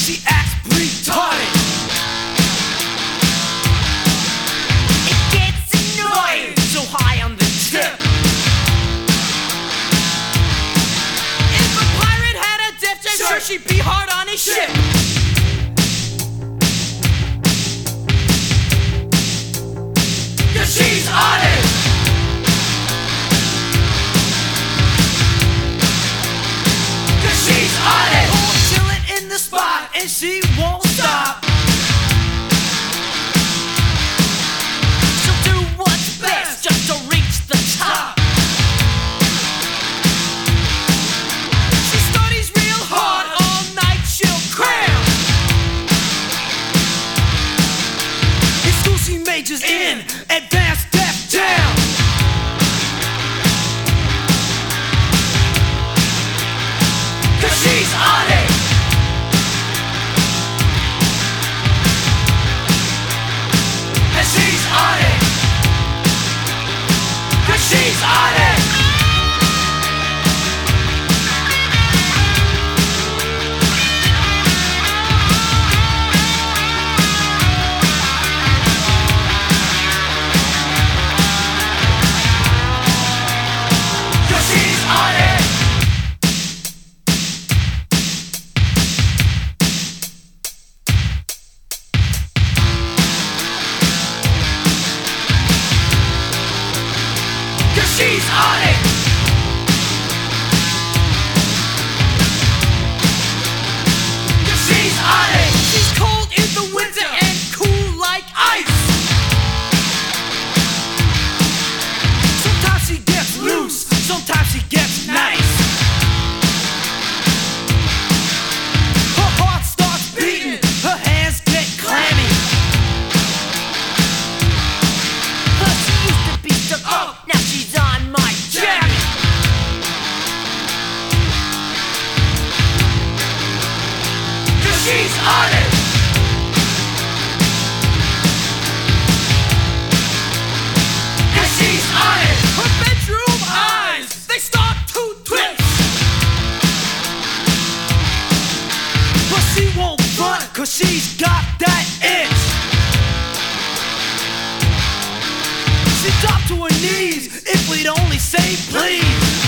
She acts retarded. It gets annoying, so high on the tip. If a pirate had a death trap, sure she'd be hard on his ship. Cause she's on it. Cause she's on it. Oh, chillin' in the spot and she won't stop. She'll do what's best just to reach the top. She studies real hard, all night she'll cram. In school she majors in advanced Def Jam. Cause she's on it. And she's on it. Cause she's on it. Cause she's on it. Cause she's on it. Cause she's on it. She's cold in the winter and cool like ice. Sometimes she gets loose, sometimes she gets nice. Her heart starts beating, her hands get clammy. She used to be stuck up, now she's on my jammy. Cause she's on it. Cause she's on it. Her bedroom eyes, they start to twitch. But she won't front, cause she's got that itch. She'd drop to her knees if we'd only say please.